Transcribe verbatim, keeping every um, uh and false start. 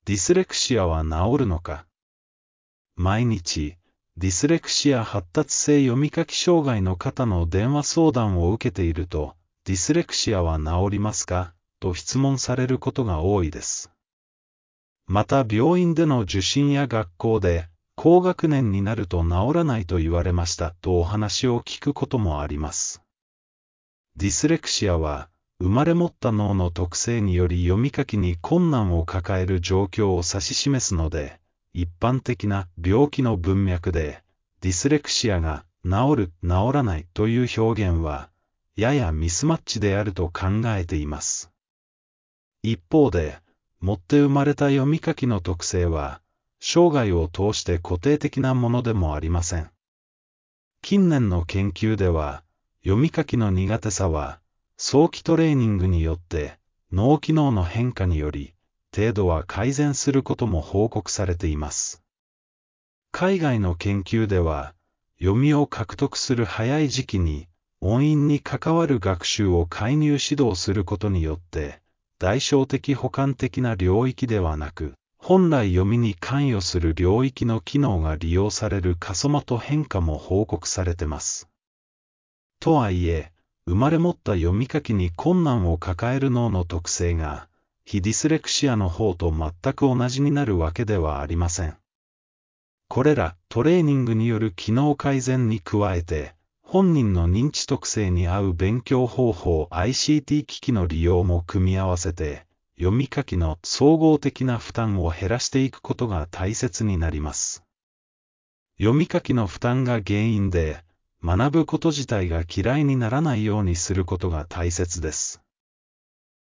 ディスレクシアは治るのか。毎日、ディスレクシア発達性読み書き障害の方の電話相談を受けていると、ディスレクシアは治りますかと質問されることが多いです。また病院での受診や学校で、高学年になると治らないと言われましたとお話を聞くこともあります。ディスレクシアは、生まれ持った脳の特性により読み書きに困難を抱える状況を指し示すので、一般的な病気の文脈で、ディスレクシアが治る、治らないという表現は、ややミスマッチであると考えています。一方で、持って生まれた読み書きの特性は、生涯を通して固定的なものでもありません。近年の研究では、読み書きの苦手さは、早期トレーニングによって、脳機能の変化により、程度は改善することも報告されています。海外の研究では、読みを獲得する早い時期に、音韻に関わる学習を介入指導することによって、代償的補完的な領域ではなく、本来読みに関与する領域の機能が利用される過疎的変化も報告されてます。とはいえ、生まれ持った読み書きに困難を抱える脳の特性が、非ディスレクシアの方と全く同じになるわけではありません。これらトレーニングによる機能改善に加えて、本人の認知特性に合う勉強方法 アイシーティー 機器の利用も組み合わせて、読み書きの総合的な負担を減らしていくことが大切になります。読み書きの負担が原因で、学ぶこと自体が嫌いにならないようにすることが大切です。